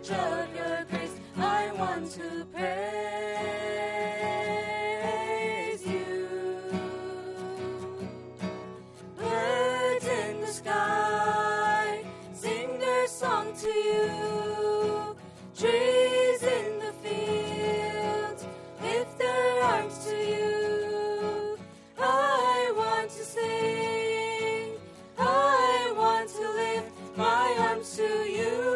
knowledge of your grace, I want to praise you. Birds in the sky sing their song to you. Trees in the fields lift their arms to you. I want to sing, I want to lift my arms to you.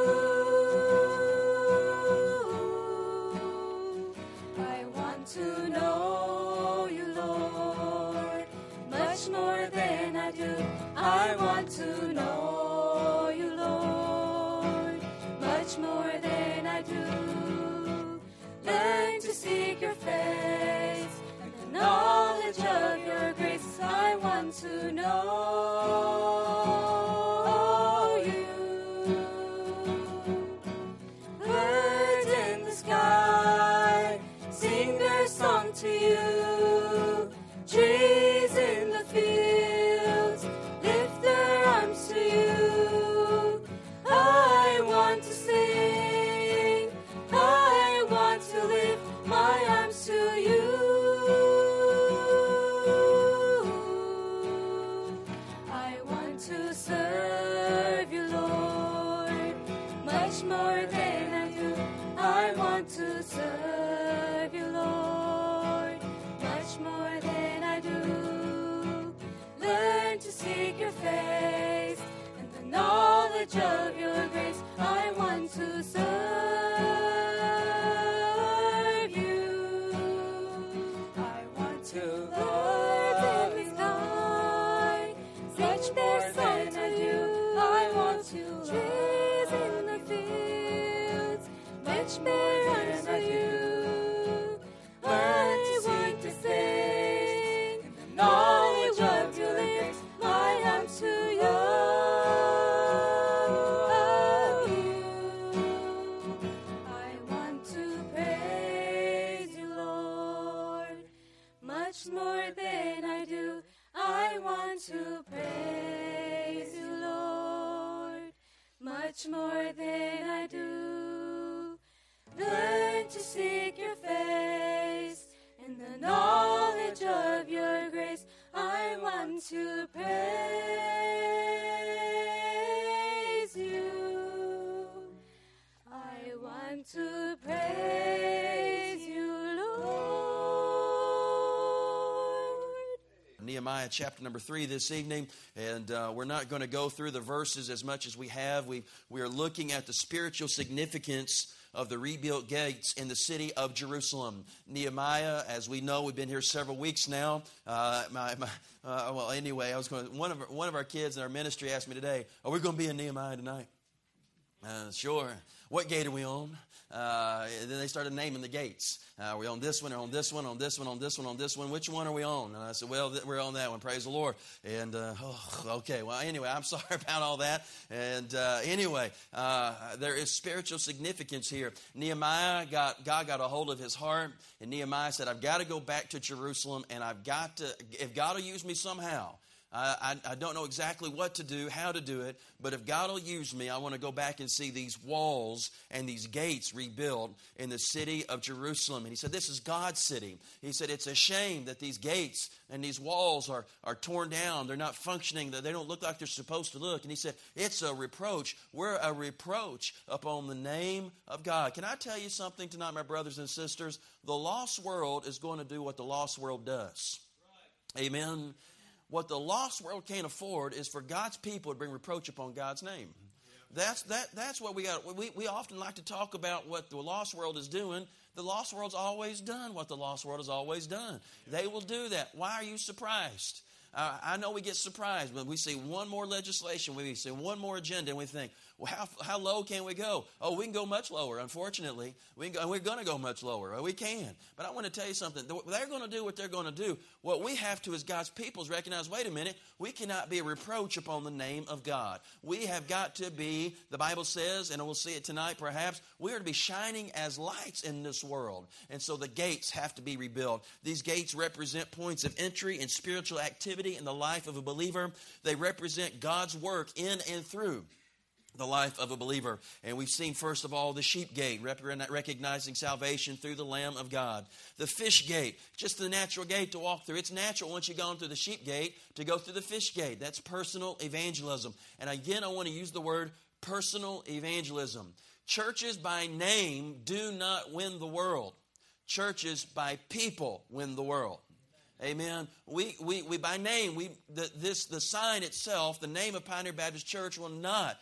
I want to know you, Lord, much more than I do. I want to know you, Lord, much more than I do. Learn to seek your face and the knowledge of your grace. I want to know you. Birds in the sky sing their song to you. Trees in the fields lift their arms to you. I want to sing, I want to lift my arms to you. I want to serve you, Lord, much more than I do. I want to serve you, Lord, much more than I do. Learn to seek your face and the knowledge of your grace. I want to serve you. I want to birds in the sky sing their song to you. I want to trees in the fields much more than you. I want to sing the knowledge of your lips. My arms to you. I want to praise you, Lord, much more than I do. I want to praise you, Lord, much more than I do. Learn to seek your face and the knowledge of your grace. I want to praise you. I want to praise you, Lord. Nehemiah chapter number 3 this evening, and we're not going to go through the verses as much as we have. We are looking at the spiritual significance of the rebuilt gates in the city of Jerusalem. Nehemiah, as we know, we've been here several weeks now. Well, anyway, one of our kids in our ministry asked me today, "Are we going to be in Nehemiah tonight?" Sure. What gate are we on? Then they started naming the gates. Are we on this one, or on this one, on this one, on this one, on this one? Which one are we on? And I said, well, we're on that one. Praise the Lord. And, okay. Well, anyway, I'm sorry about all that. And anyway, there is spiritual significance here. Nehemiah, God got a hold of his heart. And Nehemiah said, I've got to go back to Jerusalem. And I've got to, if God will use me somehow, I don't know exactly what to do, how to do it, but if God will use me, I want to go back and see these walls and these gates rebuilt in the city of Jerusalem. And he said, this is God's city. He said, it's a shame that these gates and these walls are torn down. They're not functioning. They don't look like they're supposed to look. And he said, it's a reproach. We're a reproach upon the name of God. Can I tell you something tonight, my brothers and sisters? The lost world is going to do what the lost world does. Right. Amen. What the lost world can't afford is for God's people to bring reproach upon God's name. Yeah. That's what we got. We often like to talk about what the lost world is doing. The lost world's always done what the lost world has always done. Yeah. They will do that. Why are you surprised? I know we get surprised when we see one more legislation, we see one more agenda, and we think, well, how low can we go? Oh, we can go much lower, unfortunately. We're going to go much lower. We can. But I want to tell you something. They're going to do what they're going to do. What we have to as God's people is recognize, wait a minute, we cannot be a reproach upon the name of God. We have got to be, the Bible says, and we'll see it tonight perhaps, we are to be shining as lights in this world. And so the gates have to be rebuilt. These gates represent points of entry and spiritual activity in the life of a believer. They represent God's work in and through the life of a believer. And we've seen, first of all, the sheep gate, recognizing salvation through the Lamb of God. The fish gate, just the natural gate to walk through. It's natural once you've gone through the sheep gate to go through the fish gate. That's personal evangelism. And again, I want to use the word personal evangelism. Churches by name do not win the world. Churches by people win the world. Amen. We by name, the sign itself, the name of Pioneer Baptist Church will not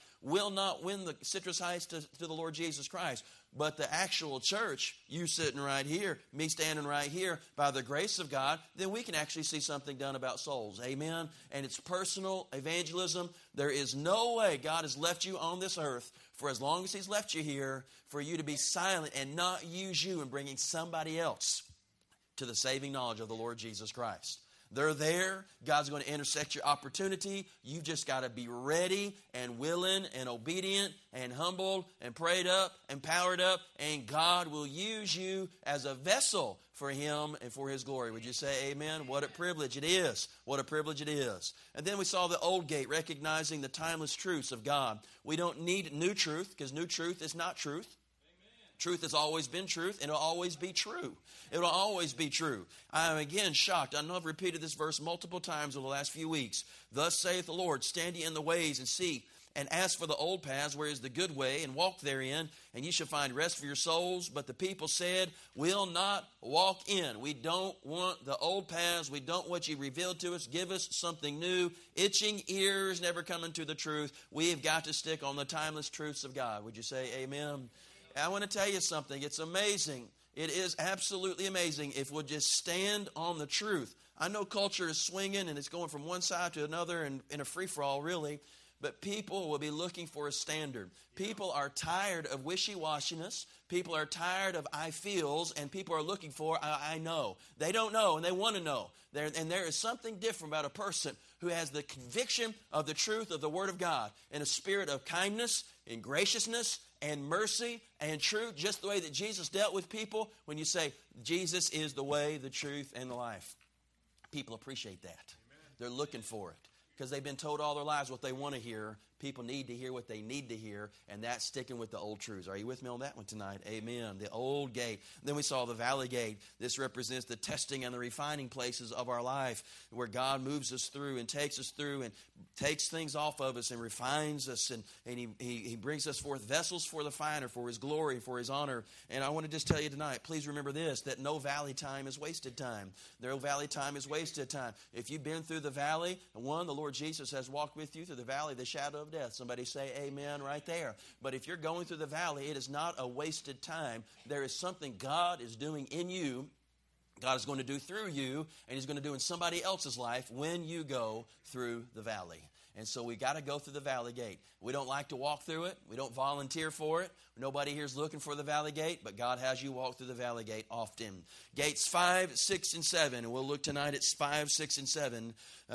win the Citrus Heights to the Lord Jesus Christ. But the actual church, you sitting right here, me standing right here, by the grace of God, then we can actually see something done about souls. Amen. And it's personal evangelism. There is no way God has left you on this earth for as long as He's left you here for you to be silent and not use you in bringing somebody else to the saving knowledge of the Lord Jesus Christ. They're there. God's going to intersect your opportunity. You've just got to be ready and willing and obedient and humbled and prayed up and powered up, and God will use you as a vessel for Him and for His glory. Would you say amen? What a privilege it is. What a privilege it is. And then we saw the old gate, recognizing the timeless truths of God. We don't need new truth, because new truth is not truth. Truth has always been truth, and it'll always be true. It'll always be true. I am again shocked. I know I've repeated this verse multiple times over the last few weeks. Thus saith the Lord, stand ye in the ways and see, and ask for the old paths, where is the good way, and walk therein, and ye shall find rest for your souls. But the people said, we'll not walk in. We don't want the old paths. We don't want you revealed to us. Give us something new. Itching ears never coming to the truth. We've got to stick on the timeless truths of God. Would you say amen? I want to tell you something. It's amazing. It is absolutely amazing if we'll just stand on the truth. I know culture is swinging and it's going from one side to another and in a free-for-all, really. But people will be looking for a standard. People are tired of wishy-washiness. People are tired of I feels, and people are looking for I know. They don't know, and they want to know. And there is something different about a person who has the conviction of the truth of the Word of God in a spirit of kindness and graciousness and mercy and truth, just the way that Jesus dealt with people. When you say, Jesus is the way, the truth, and the life, people appreciate that. Amen. They're looking for it because they've been told all their lives what they want to hear. People need to hear what they need to hear, and that's sticking with the old truths. Are you with me on that one tonight? Amen. The old gate. Then we saw the valley gate. This represents the testing and the refining places of our life, where God moves us through and takes us through and takes things off of us and refines us, and he brings us forth vessels for the finer, for His glory, for His honor. And I want to just tell you tonight, please remember this, that no valley time is wasted time. No valley time is wasted time. If you've been through the valley, the Lord Jesus has walked with you through the valley of the shadow of death. Somebody say amen right there. But if you're going through the valley, it is not a wasted time. There is something God is doing in you, God is going to do through you, and He's going to do in somebody else's life when you go through the valley. And so we got to go through the valley gate. We don't like to walk through it. We don't volunteer for it. Nobody here is looking for the valley gate, but God has you walk through the valley gate often. Gates 5, 6, and 7. And we'll look tonight at 5, 6, and 7.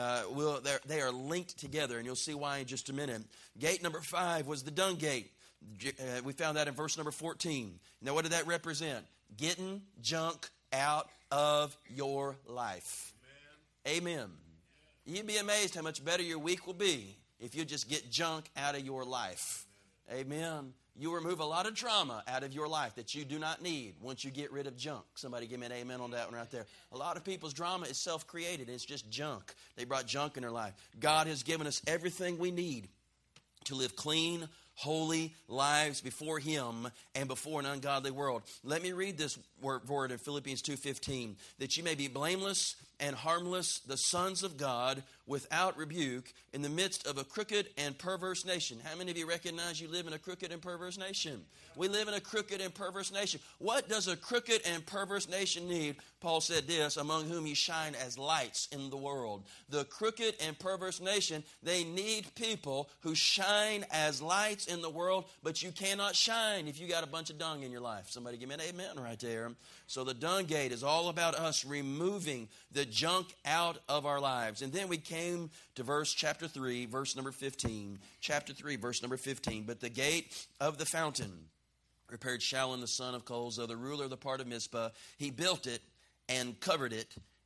They are linked together, and you'll see why in just a minute. Gate number 5 was the dung gate. We found that in verse number 14. Now, what did that represent? Getting junk out of your life. Amen. Amen. You'd be amazed how much better your week will be if you just get junk out of your life. Amen. You remove a lot of drama out of your life that you do not need once you get rid of junk. Somebody give me an amen on that one right there. A lot of people's drama is self-created. It's just junk. They brought junk in their life. God has given us everything we need to live clean, holy lives before Him and before an ungodly world. Let me read this word in Philippians 2:15. That you may be blameless and harmless, the sons of God, without rebuke, in the midst of a crooked and perverse nation. How many of you recognize you live in a crooked and perverse nation? We live in a crooked and perverse nation. What does a crooked and perverse nation need? Paul said this, among whom ye shine as lights in the world. The crooked and perverse nation, they need people who shine as lights in the world, but you cannot shine if you got a bunch of dung in your life. Somebody give me an amen right there. So the dung gate is all about us removing the junk out of our lives. And then we came to chapter 3, verse number 15. Chapter 3, verse number 15. But the gate of the fountain repaired Shallun the son of Kolza, the ruler of the part of Mizpah. He built it and covered it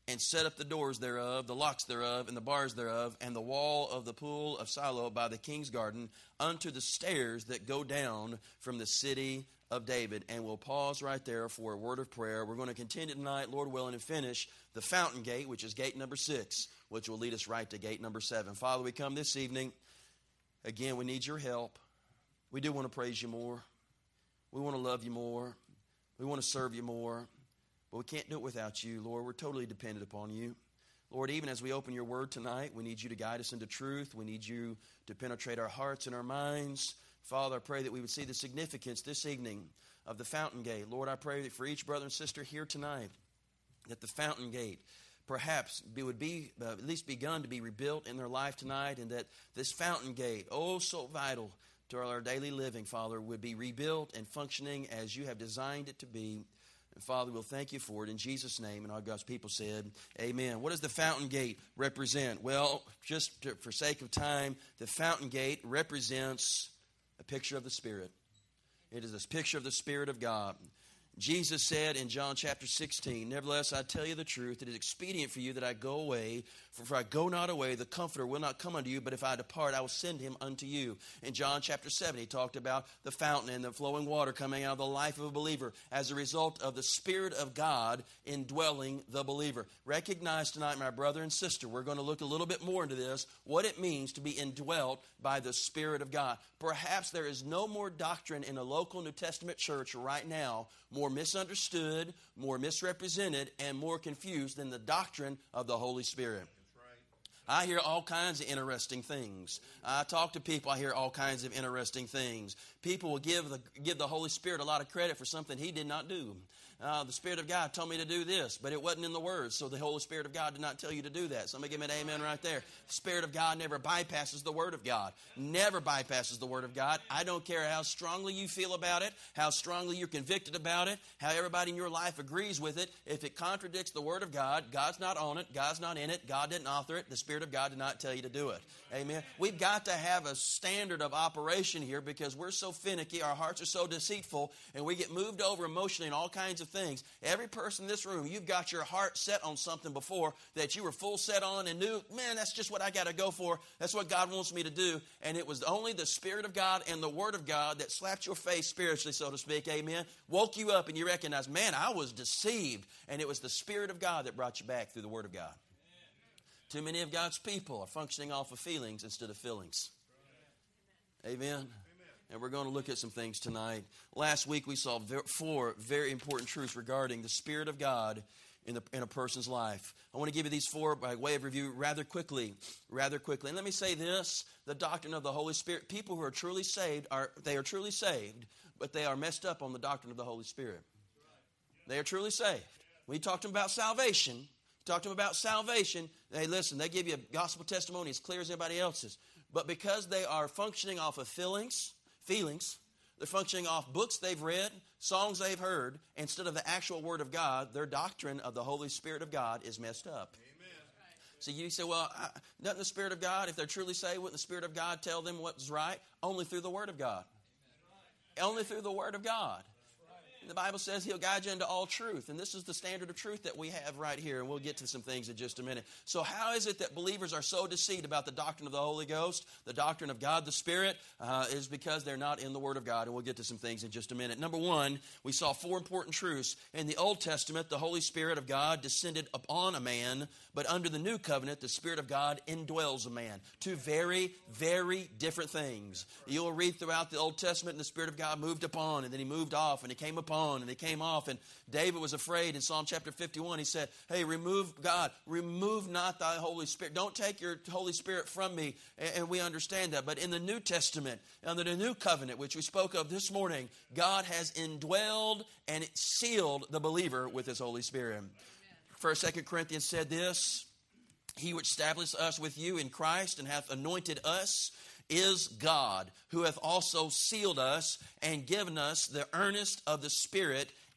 and set up the doors thereof, the locks thereof, and the bars thereof, and the wall of the pool of Siloam by the king's garden, unto the stairs that go down from the city of David. And we'll pause right there for a word of prayer. We're going to continue tonight, Lord willing, and finish the fountain gate, which is gate number 6, which will lead us right to gate number 7. Father, we come this evening. Again, we need your help. We do want to praise you more. We want to love you more. We want to serve you more. But we can't do it without you, Lord. We're totally dependent upon you. Lord, even as we open your word tonight, we need you to guide us into truth. We need you to penetrate our hearts and our minds. Father, I pray that we would see the significance this evening of the fountain gate. Lord, I pray that for each brother and sister here tonight, that the fountain gate perhaps would be at least begun to be rebuilt in their life tonight, and that this fountain gate, oh so vital to our daily living, Father, would be rebuilt and functioning as you have designed it to be. And Father, we'll thank you for it in Jesus' name. And all God's people said, amen. What does the fountain gate represent? Well, just for sake of time, the fountain gate represents a picture of the Spirit. It is a picture of the Spirit of God. Jesus said in John chapter 16, nevertheless, I tell you the truth, it is expedient for you that I go away. For if I go not away, the Comforter will not come unto you, but if I depart, I will send him unto you. In John chapter 7, he talked about the fountain and the flowing water coming out of the life of a believer as a result of the Spirit of God indwelling the believer. Recognize tonight, my brother and sister, we're going to look a little bit more into this, what it means to be indwelt by the Spirit of God. Perhaps there is no more doctrine in a local New Testament church right now more misunderstood, more misrepresented, and more confused than the doctrine of the Holy Spirit. I hear all kinds of interesting things. I talk to people, I hear all kinds of interesting things. People will give the Holy Spirit a lot of credit for something he did not do. The Spirit of God told me to do this, but it wasn't in the Word, so the Holy Spirit of God did not tell you to do that. Somebody give me an amen right there. The Spirit of God never bypasses the Word of God. Never bypasses the Word of God. I don't care how strongly you feel about it, how strongly you're convicted about it, how everybody in your life agrees with it. If it contradicts the Word of God, God's not on it, God's not in it, God didn't author it, the Spirit of God did not tell you to do it. Amen. We've got to have a standard of operation here because we're so finicky, our hearts are so deceitful, and we get moved over emotionally in all kinds of things. Every person in this room, you've got your heart set on something before that you were full set on and knew, man, that's just what I got to go for. That's what God wants me to do. And it was only the Spirit of God and the Word of God that slapped your face spiritually, so to speak, amen, woke you up and you recognized, man, I was deceived. And it was the Spirit of God that brought you back through the Word of God. Too many of God's people are functioning off of feelings instead of feelings. Amen. And we're going to look at some things tonight. Last week we saw 4 very important truths regarding the Spirit of God in a person's life. I want to give you these 4 by way of review rather quickly. And let me say this, the doctrine of the Holy Spirit, people who are truly saved, are truly saved, but they are messed up on the doctrine of the Holy Spirit. They are truly saved. When you talk to them about salvation, hey, listen, they give you a gospel testimony as clear as anybody else's. But because they are functioning off of feelings, they're functioning off books they've read, songs they've heard, instead of the actual Word of God, their doctrine of the Holy Spirit of God is messed up. Amen. So you say, well, doesn't the Spirit of God, if they're truly saved, wouldn't the Spirit of God tell them what's right? Only through the Word of God. Only through the Word of God. The Bible says He'll guide you into all truth. And this is the standard of truth that we have right here. And we'll get to some things in just a minute. So how is it that believers are so deceived about the doctrine of the Holy Ghost, the doctrine of God the Spirit, is because they're not in the Word of God. And we'll get to some things in just a minute. Number 1, we saw 4 important truths. In the Old Testament, the Holy Spirit of God descended upon a man. But under the New Covenant, the Spirit of God indwells a man. 2 very, very different things. You'll read throughout the Old Testament, and the Spirit of God moved upon, and then He moved off, and He came upon, and He came off. And David was afraid in Psalm chapter 51. He said, hey, remove not thy Holy Spirit. Don't take your Holy Spirit from me. And we understand that. But in the New Testament, under the New Covenant, which we spoke of this morning, God has indwelled and sealed the believer with His Holy Spirit. 1 2 Corinthians said this, He which established us with you in Christ and hath anointed us is God, who hath also sealed us and given us the earnest of the Spirit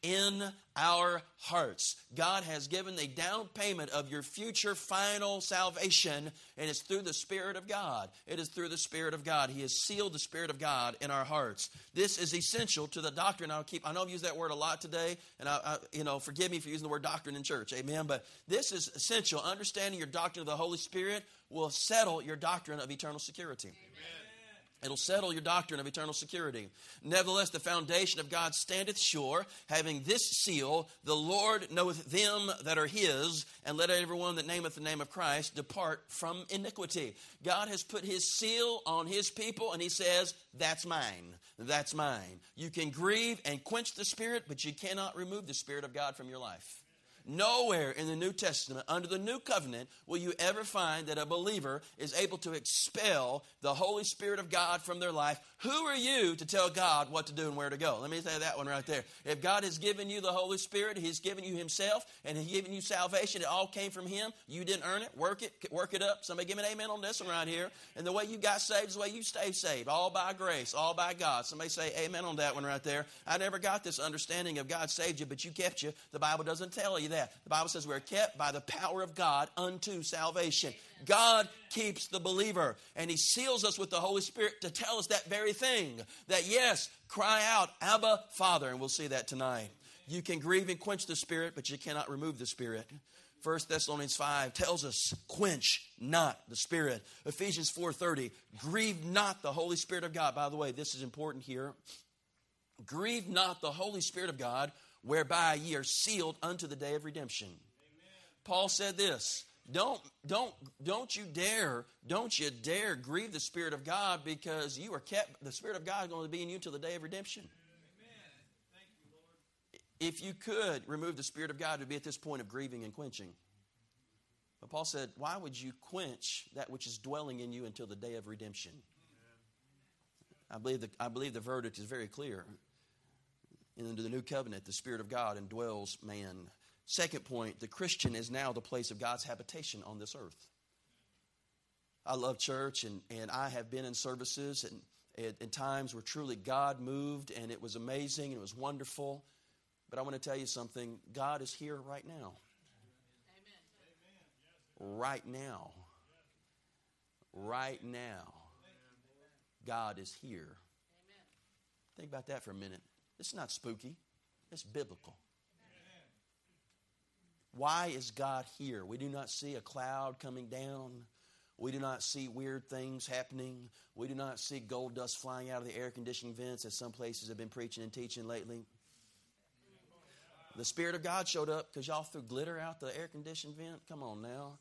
in our hearts. God has given the down payment of your future final salvation, and it's through the Spirit of God. It is through the Spirit of God. He has sealed the Spirit of God in our hearts. This is essential to the doctrine. I know I've used that word a lot today, and forgive me for using the word doctrine in church, amen, but this is essential. Understanding your doctrine of the Holy Spirit will settle your doctrine of eternal security. It'll settle your doctrine of eternal security. Nevertheless, the foundation of God standeth sure, having this seal, the Lord knoweth them that are his, and let everyone that nameth the name of Christ depart from iniquity. God has put his seal on his people, and he says, that's mine. That's mine. You can grieve and quench the Spirit, but you cannot remove the Spirit of God from your life. Nowhere in the New Testament, under the New Covenant, will you ever find that a believer is able to expel the Holy Spirit of God from their life. Who are you to tell God what to do and where to go? Let me say that one right there. If God has given you the Holy Spirit, he's given you himself, and he's given you salvation, it all came from him. You didn't earn it. Work it up. Somebody give me an amen on this one right here. And the way you got saved is the way you stay saved. All by grace, all by God. Somebody say amen on that one right there. I never got this understanding of God saved you, but you kept you. The Bible doesn't tell you that. The Bible says we're kept by the power of God unto salvation. God keeps the believer, and he seals us with the Holy Spirit to tell us that very thing. That yes, cry out, Abba, Father, and we'll see that tonight. You can grieve and quench the Spirit, but you cannot remove the Spirit. 1 Thessalonians 5 tells us, quench not the Spirit. Ephesians 4:30, grieve not the Holy Spirit of God. By the way, this is important here. Grieve not the Holy Spirit of God, whereby ye are sealed unto the day of redemption. Amen. Paul said this, don't you dare grieve the Spirit of God, because you are kept, the Spirit of God is going to be in you till the day of redemption. Amen. Thank you, Lord. If you could remove the Spirit of God, it would be at this point of grieving and quenching. But Paul said, why would you quench that which is dwelling in you until the day of redemption? Amen. I believe the verdict is very clear. Into the new covenant, the Spirit of God indwells man. Second point, the Christian is now the place of God's habitation on this earth. I love church, and I have been in services and in times where truly God moved, and it was amazing, and it was wonderful. But I want to tell you something. God is here right now. Amen. Right now. Right now. God is here. Think about that for a minute. It's not spooky. It's biblical. Why is God here? We do not see a cloud coming down. We do not see weird things happening. We do not see gold dust flying out of the air conditioning vents, as some places have been preaching and teaching lately. The Spirit of God showed up because y'all threw glitter out the air conditioning vent. Come on now.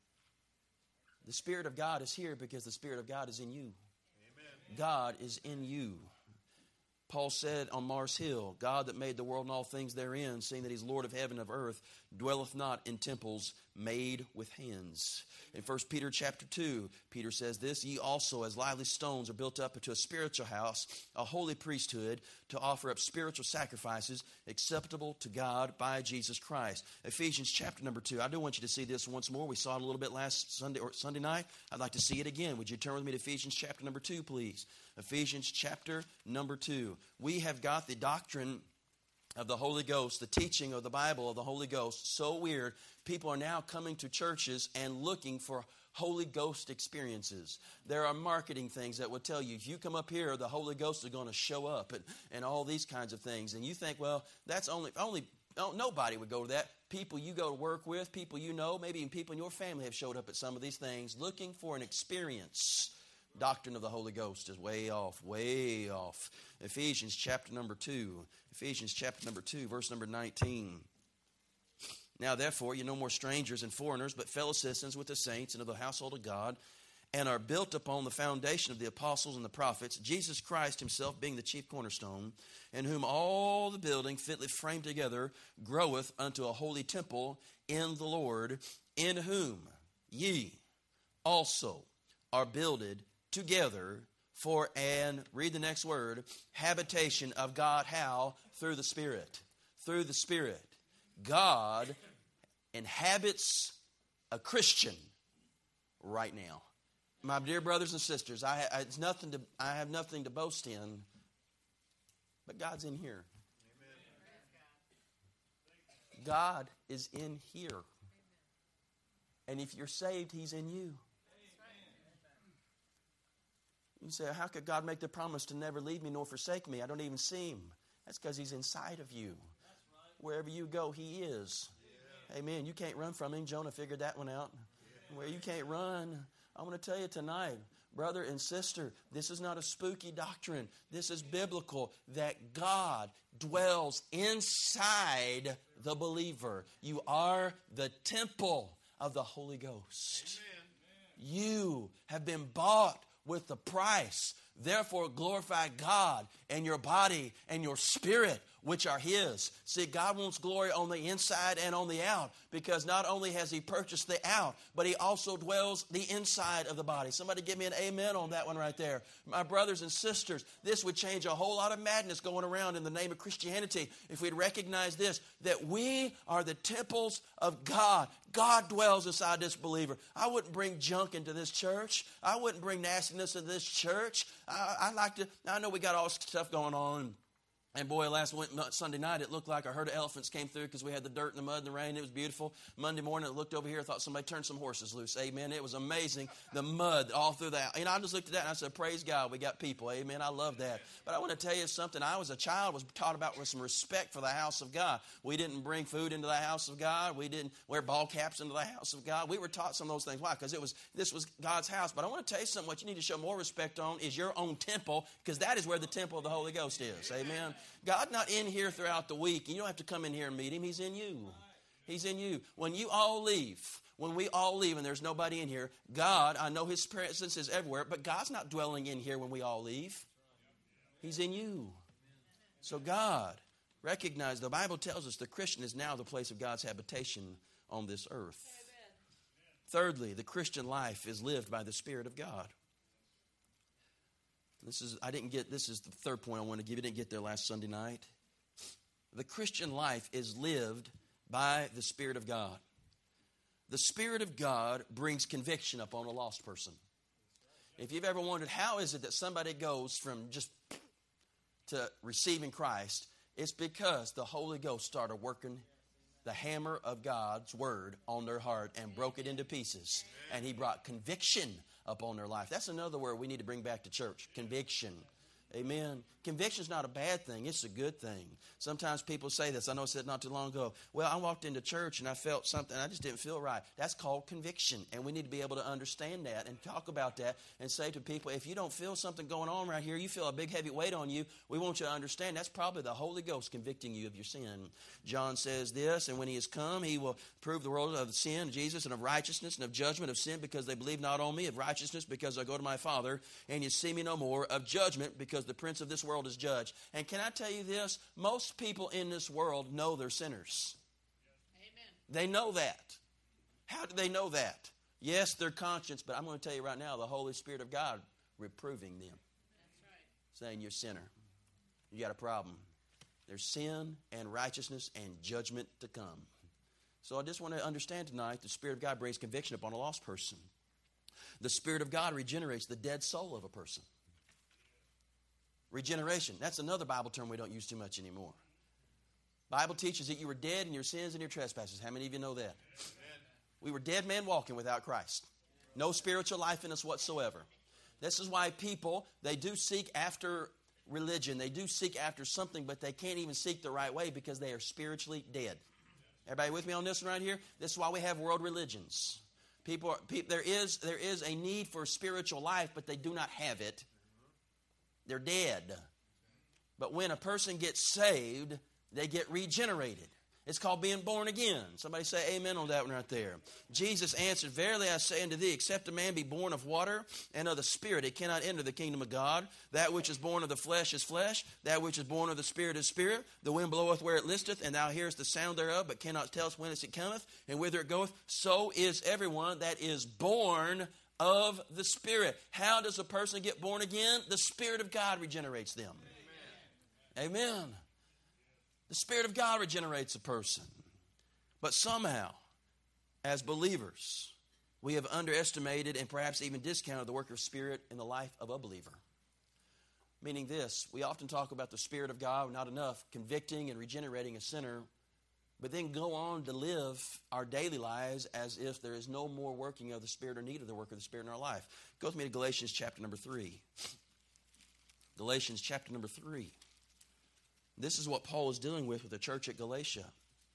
The Spirit of God is here because the Spirit of God is in you. Amen. God is in you. Paul said on Mars Hill, God that made the world and all things therein, seeing that he's Lord of heaven and of earth, dwelleth not in temples made with hands. In 1 Peter chapter 2, Peter says this, ye also as lively stones are built up into a spiritual house, a holy priesthood, to offer up spiritual sacrifices acceptable to God by Jesus Christ. Ephesians chapter number 2. I do want you to see this once more. We saw it a little bit last Sunday night. I'd like to see it again. Would you turn with me to Ephesians chapter number 2, please? Ephesians chapter number 2. We have got the doctrine of the Holy Ghost, the teaching of the Bible of the Holy Ghost, so weird. People are now coming to churches and looking for Holy Ghost experiences. There are marketing things that will tell you, if you come up here, the Holy Ghost is going to show up and all these kinds of things. And you think, well, that's only nobody would go to that. People you go to work with, people you know, maybe even people in your family have showed up at some of these things looking for an experience. Doctrine of the Holy Ghost is way off, way off. Ephesians chapter number 2. Ephesians chapter number 2, verse number 19. Now, therefore, you're no more strangers and foreigners, but fellow citizens with the saints and of the household of God, and are built upon the foundation of the apostles and the prophets, Jesus Christ himself being the chief cornerstone, in whom all the building fitly framed together groweth unto a holy temple in the Lord, in whom ye also are builded together for an, read the next word, habitation of God. How? Through the Spirit. Through the Spirit. God inhabits a Christian right now. My dear brothers and sisters, I have nothing to boast in, but God's in here. God is in here. And if you're saved, He's in you. You say, how could God make the promise to never leave me nor forsake me? I don't even see Him. That's because He's inside of you. Wherever you go, He is. Amen. You can't run from Him. Jonah figured that one out. Where you can't run, I'm going to tell you tonight, brother and sister, this is not a spooky doctrine. This is biblical, that God dwells inside the believer. You are the temple of the Holy Ghost. Amen. You have been bought with the price. Therefore, glorify God and your body and your spirit, which are His. See, God wants glory on the inside and on the out, because not only has He purchased the out, but He also dwells the inside of the body. Somebody give me an amen on that one right there. My brothers and sisters, this would change a whole lot of madness going around in the name of Christianity if we'd recognize this, that we are the temples of God. God dwells inside this believer. I wouldn't bring junk into this church. I wouldn't bring nastiness into this church. I know we got all this stuff going on. And boy, Sunday night, it looked like a herd of elephants came through because we had the dirt and the mud and the rain. It was beautiful. Monday morning, I looked over here, thought somebody turned some horses loose. Amen. It was amazing. The mud all through that. I just looked at that and I said, praise God, we got people. Amen. I love that. But I want to tell you something. I was a child, was taught about with some respect for the house of God. We didn't bring food into the house of God. We didn't wear ball caps into the house of God. We were taught some of those things. Why? Because this was God's house. But I want to tell you something. What you need to show more respect on is your own temple, because that is where the temple of the Holy Ghost is. Amen. God's not in here throughout the week. You don't have to come in here and meet Him. He's in you. He's in you. When we all leave and there's nobody in here, God, I know His presence is everywhere, but God's not dwelling in here when we all leave. He's in you. So God, recognize, the Bible tells us the Christian is now the place of God's habitation on this earth. Thirdly, the Christian life is lived by the Spirit of God. This is the third point I want to give you. I didn't get there last Sunday night. The Christian life is lived by the Spirit of God. The Spirit of God brings conviction upon a lost person. If you've ever wondered, how is it that somebody goes from just to receiving Christ, it's because the Holy Ghost started working the hammer of God's Word on their heart and broke it into pieces. And He brought conviction upon their life. That's another word we need to bring back to church. Conviction. Amen. Conviction is not a bad thing. It's a good thing. Sometimes people say this. I know I said not too long ago, well, I walked into church and I felt something. I just didn't feel right. That's called conviction. And we need to be able to understand that and talk about that and say to people, if you don't feel something going on right here, you feel a big heavy weight on you, we want you to understand that's probably the Holy Ghost convicting you of your sin. John says this, and when He has come, He will prove the world of sin, Jesus, and of righteousness, and of judgment, of sin because they believe not on me, of righteousness because I go to my Father, and you see me no more, of judgment because the prince of this world is judged. And can I tell you this? Most people in this world know they're sinners. Amen. They know that. How do they know that? Yes, their conscience, but I'm going to tell you right now, the Holy Spirit of God reproving them. That's right. Saying, you're a sinner. You got a problem. There's sin and righteousness and judgment to come. So I just want to understand tonight, the Spirit of God brings conviction upon a lost person. The Spirit of God regenerates the dead soul of a person. Regeneration. That's another Bible term we don't use too much anymore. Bible teaches that you were dead in your sins and your trespasses. How many of you know that? Amen. We were dead men walking without Christ. No spiritual life in us whatsoever. This is why people, they do seek after religion. They do seek after something, but they can't even seek the right way because they are spiritually dead. Everybody with me on this one right here? This is why we have world religions. There is a need for spiritual life, but they do not have it. They're dead. But when a person gets saved, they get regenerated. It's called being born again. Somebody say amen on that one right there. Jesus answered, verily I say unto thee, except a man be born of water and of the Spirit, he cannot enter the kingdom of God. That which is born of the flesh is flesh. That which is born of the Spirit is spirit. The wind bloweth where it listeth, and thou hearest the sound thereof, but cannot tell us whence it cometh, and whither it goeth. So is everyone that is born of the Spirit. How does a person get born again? The Spirit of God regenerates them. Amen. Amen. The Spirit of God regenerates a person. But somehow, as believers, we have underestimated and perhaps even discounted the work of Spirit in the life of a believer. Meaning this, we often talk about the Spirit of God, not enough, convicting and regenerating a sinner, but then go on to live our daily lives as if there is no more working of the Spirit or need of the work of the Spirit in our life. Go with me to Galatians chapter number 3. Galatians chapter number 3. This is what Paul is dealing with the church at Galatia.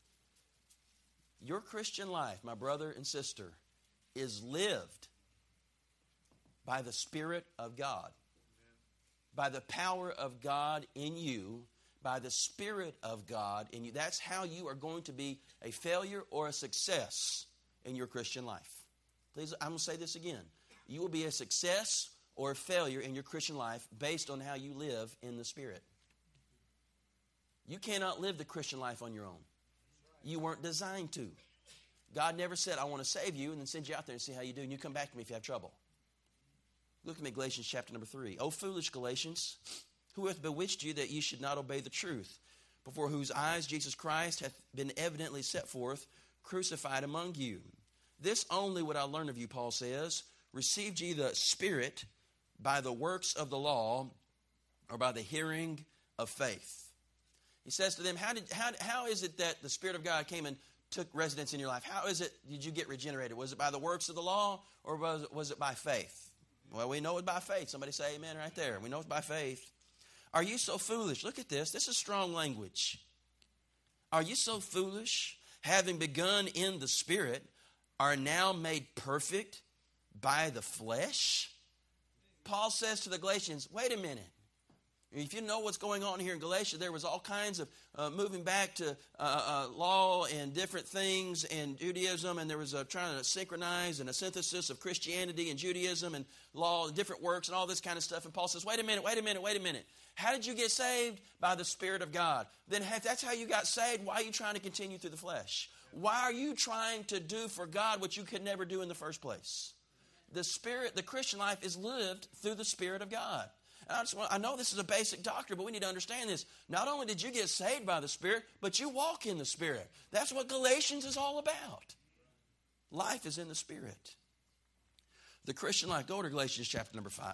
Your Christian life, my brother and sister, is lived by the Spirit of God. By the power of God in you, by the Spirit of God in you. That's how you are going to be a failure or a success in your Christian life. Please, I'm going to say this again. You will be a success or a failure in your Christian life based on how you live in the Spirit. You cannot live the Christian life on your own. You weren't designed to. God never said, I want to save you, and then send you out there and see how you do, and you come back to me if you have trouble. Look at me, Galatians chapter number 3. O foolish Galatians, who hath bewitched you that ye should not obey the truth, before whose eyes Jesus Christ hath been evidently set forth, crucified among you. This only would I learn of you, Paul says. Received ye the Spirit by the works of the law, or by the hearing of faith? He says to them, how is it that the Spirit of God came and took residence in your life? How is it did you get regenerated? Was it by the works of the law, or was it by faith? Well, we know it's by faith. Somebody say amen right there. We know it's by faith. Are you so foolish? Look at this. This is strong language. Are you so foolish, having begun in the Spirit, are now made perfect by the flesh? Paul says to the Galatians, wait a minute. If you know what's going on here in Galatia, there was all kinds of moving back to law and different things and Judaism, and there was trying to synchronize and a synthesis of Christianity and Judaism and law and different works and all this kind of stuff. And Paul says, wait a minute. How did you get saved? By the Spirit of God. Then if that's how you got saved, why are you trying to continue through the flesh? Why are you trying to do for God what you could never do in the first place? The Christian life is lived through the Spirit of God. I know this is a basic doctrine, but we need to understand this. Not only did you get saved by the Spirit, but you walk in the Spirit. That's what Galatians is all about. Life is in the Spirit. The Christian life. Go to Galatians chapter number 5.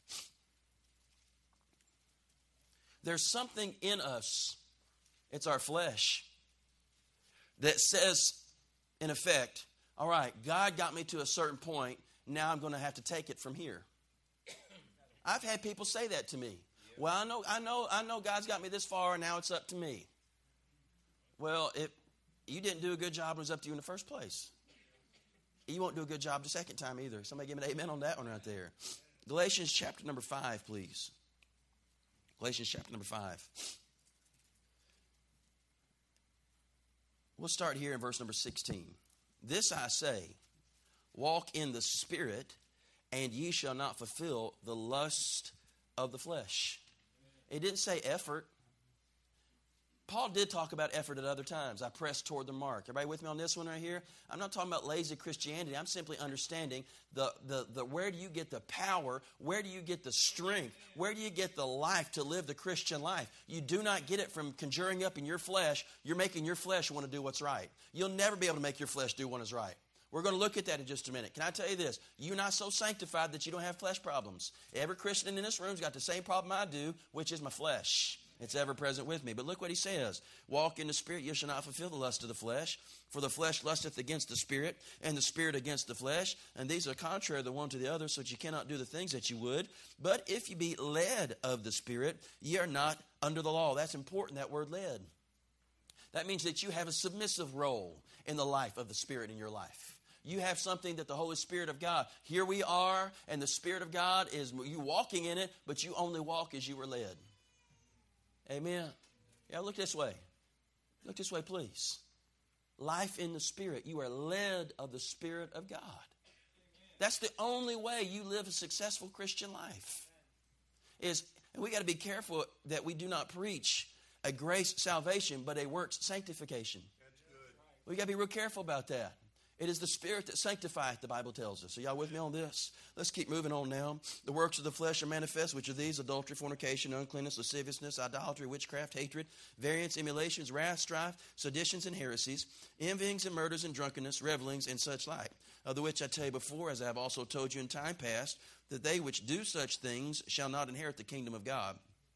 There's something in us, it's our flesh, that says, in effect, all right, God got me to a certain point, now I'm going to have to take it from here. I've had people say that to me. Well, I know God's got me this far, and now it's up to me. Well, if you didn't do a good job, it was up to you in the first place. You won't do a good job the second time either. Somebody give me an amen on that one right there. Galatians chapter number 5, please. Galatians chapter number 5. We'll start here in verse number 16. This I say, walk in the Spirit, and ye shall not fulfill the lust of the flesh. It didn't say effort. Paul did talk about effort at other times. I press toward the mark. Everybody with me on this one right here? I'm not talking about lazy Christianity. I'm simply understanding the where do you get the power? Where do you get the strength? Where do you get the life to live the Christian life? You do not get it from conjuring up in your flesh. You're making your flesh want to do what's right. You'll never be able to make your flesh do what is right. We're going to look at that in just a minute. Can I tell you this? You're not so sanctified that you don't have flesh problems. Every Christian in this room's got the same problem I do, which is my flesh. It's ever present with me. But look what he says. Walk in the Spirit, you shall not fulfill the lust of the flesh. For the flesh lusteth against the Spirit, and the Spirit against the flesh. And these are contrary the one to the other, so that you cannot do the things that you would. But if you be led of the Spirit, ye are not under the law. That's important, that word led. That means that you have a submissive role in the life of the Spirit in your life. You have something that the Holy Spirit of God, here we are, and the Spirit of God is you walking in it, but you only walk as you were led. Amen. Yeah, look this way. Look this way, please. Life in the Spirit. You are led of the Spirit of God. That's the only way you live a successful Christian life. And we got to be careful that we do not preach a grace salvation, but a works sanctification. That's good. We got to be real careful about that. It is the Spirit that sanctifieth, the Bible tells us. So y'all with me on this? Let's keep moving on now. The works of the flesh are manifest, which are these: adultery, fornication, uncleanness, lasciviousness, idolatry, witchcraft, hatred, variance, emulations, wrath, strife, seditions, and heresies, envyings and murders and drunkenness, revelings, and such like. Of the which I tell you before, as I have also told you in time past, that they which do such things shall not inherit the kingdom of God.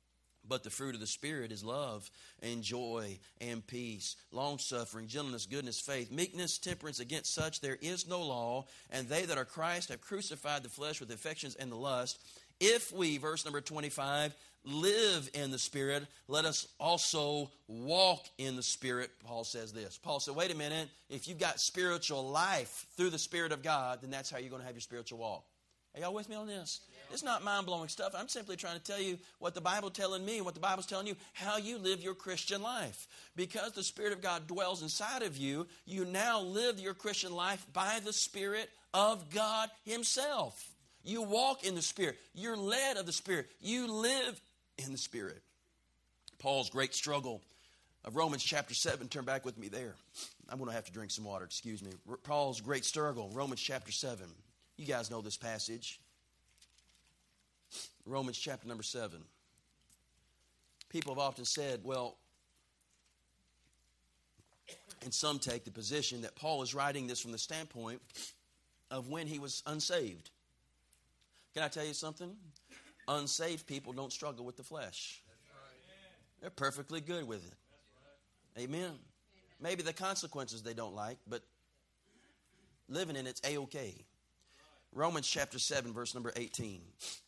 But the fruit of the Spirit is love and joy and peace, long-suffering, gentleness, goodness, faith, meekness, temperance. Against such there is no law. And they that are Christ have crucified the flesh with the affections and the lust. If we, verse number 25, live in the Spirit, let us also walk in the Spirit. Paul says this. Paul said, wait a minute. If you've got spiritual life through the Spirit of God, then that's how you're going to have your spiritual walk. Are y'all with me on this? It's not mind-blowing stuff. I'm simply trying to tell you what the Bible's telling me and what the Bible's telling you, how you live your Christian life. Because the Spirit of God dwells inside of you, you now live your Christian life by the Spirit of God Himself. You walk in the Spirit. You're led of the Spirit. You live in the Spirit. Paul's great struggle of Romans chapter 7. Turn back with me there. I'm going to have to drink some water. Excuse me. Paul's great struggle, Romans chapter 7. You guys know this passage. Romans chapter number 7. People have often said, well, and some take the position that Paul is writing this from the standpoint of when he was unsaved. Can I tell you something? Unsaved people don't struggle with the flesh. They're perfectly good with it. Amen. Maybe the consequences they don't like, but living in it's A-okay. Romans chapter 7, verse number 18.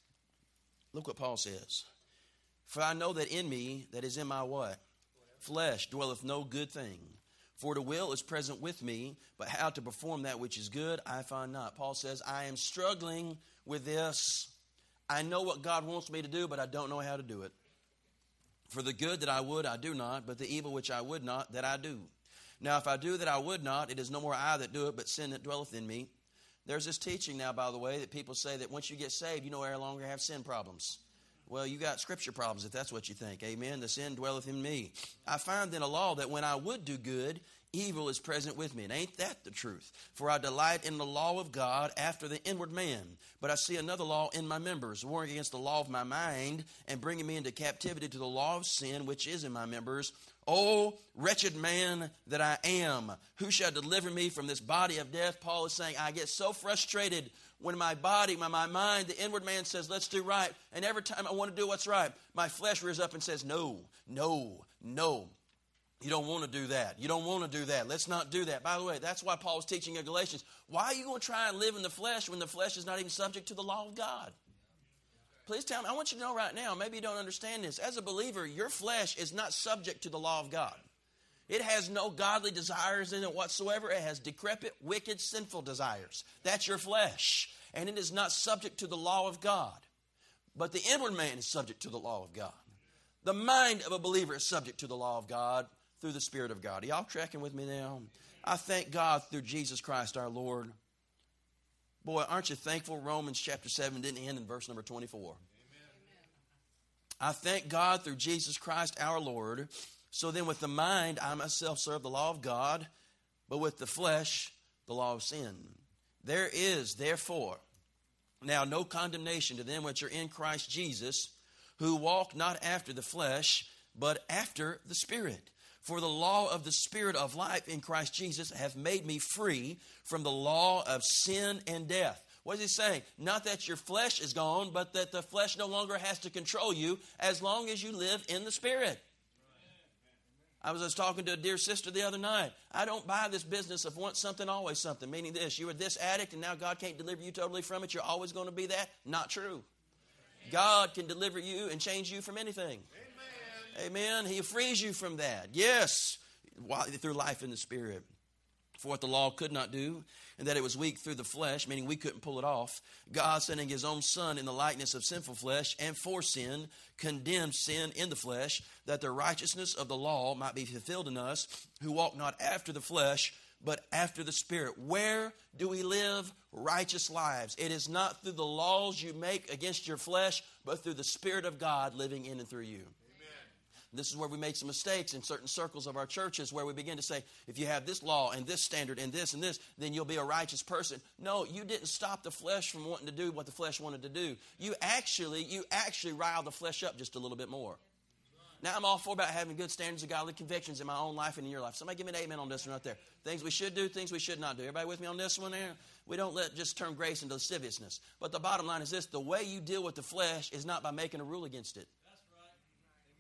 Look what Paul says. For I know that in me, that is in my what? Flesh, dwelleth no good thing. For the will is present with me, but how to perform that which is good, I find not. Paul says, I am struggling with this. I know what God wants me to do, but I don't know how to do it. For the good that I would, I do not, but the evil which I would not, that I do. Now, if I do that I would not, it is no more I that do it, but sin that dwelleth in me. There's this teaching now, by the way, that people say that once you get saved, you no longer have sin problems. Well, you got scripture problems if that's what you think. Amen. The sin dwelleth in me. I find then a law that when I would do good, evil is present with me. And ain't that the truth? For I delight in the law of God after the inward man. But I see another law in my members, warring against the law of my mind and bringing me into captivity to the law of sin which is in my members. O wretched man that I am, who shall deliver me from this body of death? Paul is saying, I get so frustrated when my body, my mind, the inward man says, let's do right. And every time I want to do what's right, my flesh rears up and says, no, no, no. You don't want to do that. You don't want to do that. Let's not do that. By the way, that's why Paul was teaching in Galatians. Why are you going to try and live in the flesh when the flesh is not even subject to the law of God? Please tell me. I want you to know right now, maybe you don't understand this. As a believer, your flesh is not subject to the law of God. It has no godly desires in it whatsoever. It has decrepit, wicked, sinful desires. That's your flesh. And it is not subject to the law of God. But the inward man is subject to the law of God. The mind of a believer is subject to the law of God through the Spirit of God. Are y'all tracking with me now? I thank God through Jesus Christ our Lord. Boy, aren't you thankful Romans chapter 7 didn't end in verse number 24. Amen. I thank God through Jesus Christ our Lord. So then with the mind, I myself serve the law of God, but with the flesh, the law of sin. There is, therefore, now no condemnation to them which are in Christ Jesus, who walk not after the flesh, but after the Spirit. For the law of the Spirit of life in Christ Jesus hath made me free from the law of sin and death. What is he saying? Not that your flesh is gone, but that the flesh no longer has to control you as long as you live in the Spirit. I was just talking to a dear sister the other night. I don't buy this business of once something, always something. Meaning this, you were this addict and now God can't deliver you totally from it. You're always going to be that. Not true. God can deliver you and change you from anything. Amen. He frees you from that. Yes, through life in the Spirit. For what the law could not do, and that it was weak through the flesh, meaning we couldn't pull it off, God sending His own Son in the likeness of sinful flesh, and for sin, condemned sin in the flesh, that the righteousness of the law might be fulfilled in us, who walk not after the flesh, but after the Spirit. Where do we live righteous lives? It is not through the laws you make against your flesh, but through the Spirit of God living in and through you. This is where we make some mistakes in certain circles of our churches, where we begin to say, if you have this law and this standard and this, then you'll be a righteous person. No, you didn't stop the flesh from wanting to do what the flesh wanted to do. You actually rile the flesh up just a little bit more. Now, I'm all for about having good standards of godly convictions in my own life and in your life. Somebody give me an amen on this one right there. Things we should do, things we should not do. Everybody with me on this one there? We don't let just turn grace into lasciviousness. But the bottom line is this: the way you deal with the flesh is not by making a rule against it.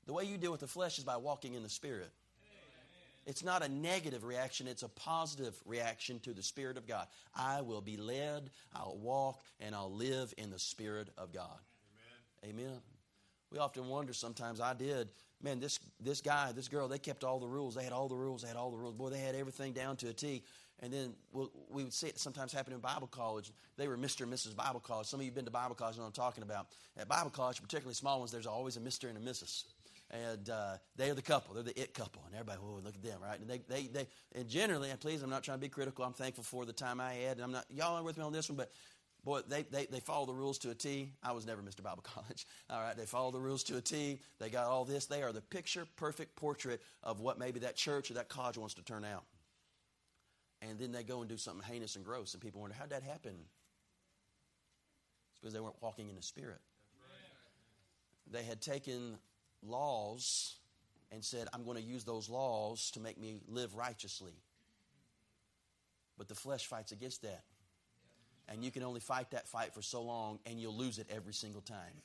The way you deal with the flesh is by walking in the Spirit. It's not a negative reaction. It's a positive reaction to the Spirit of God. I will be led, I'll walk, and I'll live in the Spirit of God. Amen. Amen. We often wonder, sometimes I did, man, this guy, this girl, they kept all the rules. They had all the rules. They had all the rules. Boy, they had everything down to a T. And then we would see it sometimes happen in Bible college. They were Mr. and Mrs. Bible College. Some of you have been to Bible college, know what I'm talking about. At Bible college, particularly small ones, there's always a Mr. and a Mrs. And they are the couple. They're the it couple. And everybody, whoa, look at them, right? And and generally, and please, I'm not trying to be critical. I'm thankful for the time I had. And I'm not, y'all aren't with me on this one, but boy, they follow the rules to a T. I was never Mr. Bible College. All right, they follow the rules to a T. They got all this. They are the picture-perfect portrait of what maybe that church or that college wants to turn out. And then they go and do something heinous and gross, and people wonder, how'd that happen? It's because they weren't walking in the Spirit. They had taken laws and said, I'm going to use those laws to make me live righteously. But the flesh fights against that. And you can only fight that fight for so long, and you'll lose it every single time.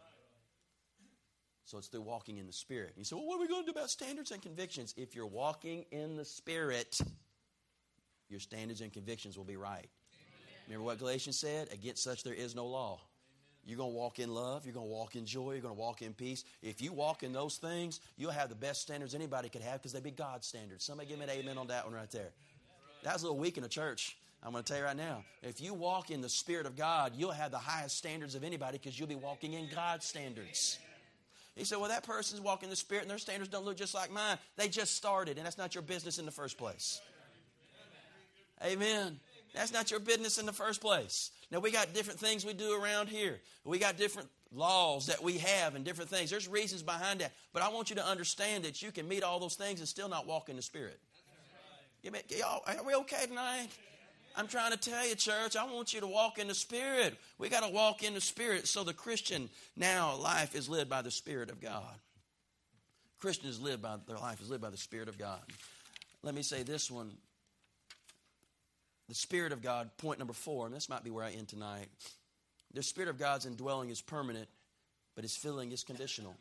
So it's through walking in the Spirit. You say, well, what are we going to do about standards and convictions? If you're walking in the Spirit, your standards and convictions will be right. Amen. Remember what Galatians said? Against such there is no law. Amen. You're going to walk in love. You're going to walk in joy. You're going to walk in peace. If you walk in those things, you'll have the best standards anybody could have because they'll be God's standards. Somebody give me an amen on that one right there. That was a little weak in the church. I'm going to tell you right now, if you walk in the Spirit of God, you'll have the highest standards of anybody because you'll be walking in God's standards. He said, well, that person's walking in the Spirit and their standards don't look just like mine. They just started, and that's not your business in the first place. Amen. That's not your business in the first place. Now, we got different things we do around here. We got different laws that we have and different things. There's reasons behind that. But I want you to understand that you can meet all those things and still not walk in the Spirit. Y'all, are we okay tonight? I'm trying to tell you, church, I want you to walk in the Spirit. We got to walk in the Spirit. So the Christian now life is led by the Spirit of God. Christians live by their life is led by the Spirit of God. Let me say this one. The Spirit of God, point number 4, and this might be where I end tonight. The Spirit of God's indwelling is permanent, but His filling is conditional.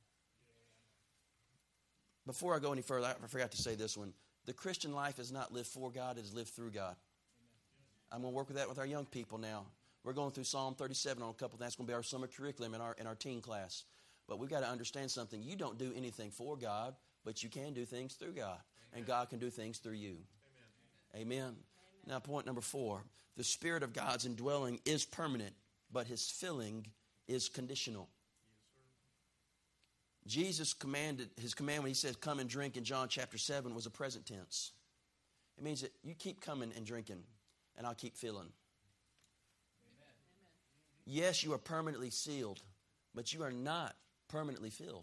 Before I go any further, I forgot to say this one. The Christian life is not lived for God, it is lived through God. I'm going to work with that with our young people now. We're going through Psalm 37 on a couple of things. That's going to be our summer curriculum in our teen class. But we've got to understand something. You don't do anything for God, but you can do things through God. And God can do things through you. Amen. Amen. Now, point number 4. The Spirit of God's indwelling is permanent, but His filling is conditional. Jesus commanded, His command when He said, come and drink in John chapter 7 was a present tense. It means that you keep coming and drinking, and I'll keep filling. Amen. Yes, you are permanently sealed, but you are not permanently filled.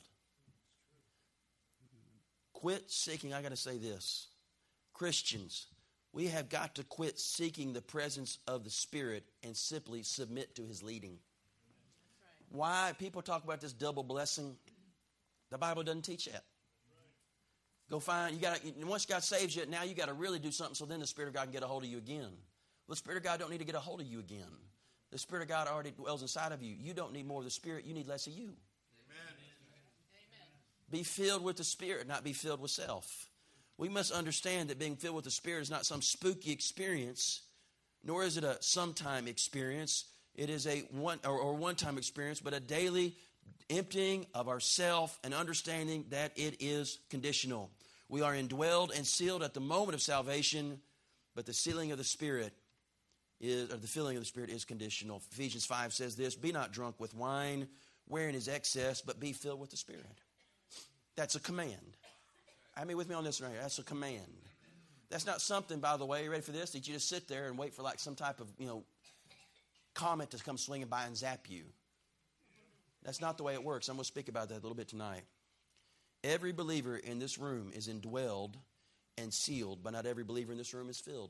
Quit seeking, I got to say this. Christians, we have got to quit seeking the presence of the Spirit and simply submit to His leading. Right. Why? People talk about this double blessing. The Bible doesn't teach that. Go find, once God saves you, now you got to really do something so then the Spirit of God can get a hold of you again. Well, the Spirit of God don't need to get a hold of you again. The Spirit of God already dwells inside of you. You don't need more of the Spirit. You need less of you. Amen. Be filled with the Spirit, not be filled with self. We must understand that being filled with the Spirit is not some spooky experience, nor is it a sometime experience. It is a one-time experience, but a daily emptying of ourself and understanding that it is conditional. We are indwelled and sealed at the moment of salvation, but the sealing of the Spirit the filling of the Spirit is conditional. Ephesians 5 says this, be not drunk with wine, wherein is excess, but be filled with the Spirit. That's a command. I mean, with me on this right here. That's a command. That's not something, by the way, you ready for this? That you just sit there and wait for like some type of, comment to come swinging by and zap you. That's not the way it works. I'm going to speak about that a little bit tonight. Every believer in this room is indwelled and sealed, but not every believer in this room is filled.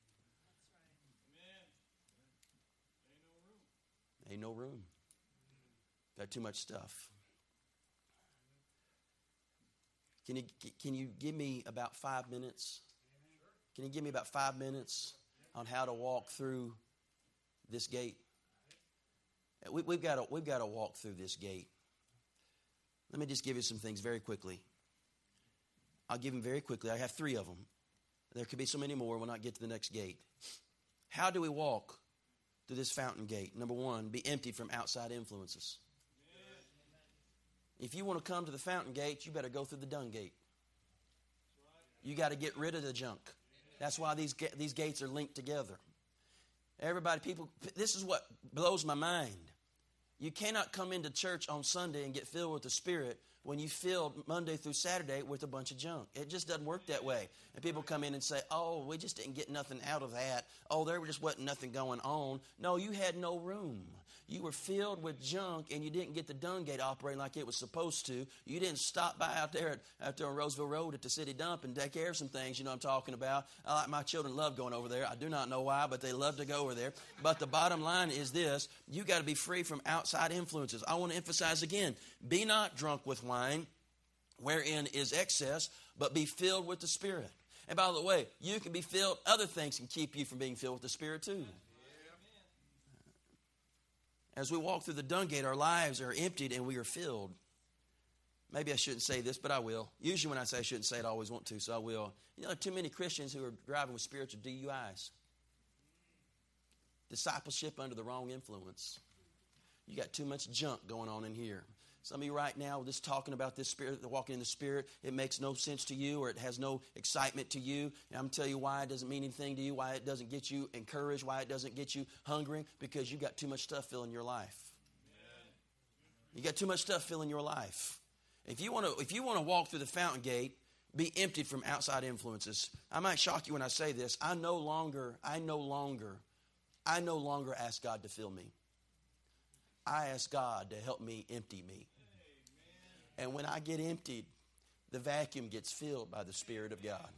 Ain't no room. Got too much stuff. Can you give me about 5 minutes? Can you give me about 5 minutes on how to walk through this gate? We've got to walk through this gate. Let me just give you some things very quickly. I'll give them very quickly. I have 3 of them. There could be so many more. We'll not get to the next gate. How do we walk through this fountain gate? Number 1, be emptied from outside influences. If you want to come to the fountain gate, you better go through the dung gate. You got to get rid of the junk. That's why these gates are linked together. This is what blows my mind. You cannot come into church on Sunday and get filled with the Spirit when you filled Monday through Saturday with a bunch of junk. It just doesn't work that way. And people come in and say, oh, we just didn't get nothing out of that. Oh, there just wasn't nothing going on. No, you had no room. You were filled with junk, and you didn't get the dung gate operating like it was supposed to. You didn't stop by out there on Roseville Road at the city dump and take care of some things. You know what I'm talking about. My children love going over there. I do not know why, but they love to go over there. But the bottom line is this. You got to be free from outside influences. I want to emphasize again, be not drunk with wine, wherein is excess, but be filled with the Spirit. And by the way, you can be filled. Other things can keep you from being filled with the Spirit too. As we walk through the dung gate, our lives are emptied and we are filled. Maybe I shouldn't say this, but I will. Usually when I say I shouldn't say it, I always want to, so I will. You know, too many Christians who are driving with spiritual DUIs. Discipleship under the wrong influence. You got too much junk going on in here. Some of you right now, just talking about this Spirit, walking in the Spirit, it makes no sense to you or it has no excitement to you. And I'm going to tell you why it doesn't mean anything to you, why it doesn't get you encouraged, why it doesn't get you hungry, because you got too much stuff filling your life. You got too much stuff filling your life. If you want to walk through the fountain gate, be emptied from outside influences. I might shock you when I say this. I no longer ask God to fill me. I ask God to help me empty me. And when I get emptied, the vacuum gets filled by the Spirit of God.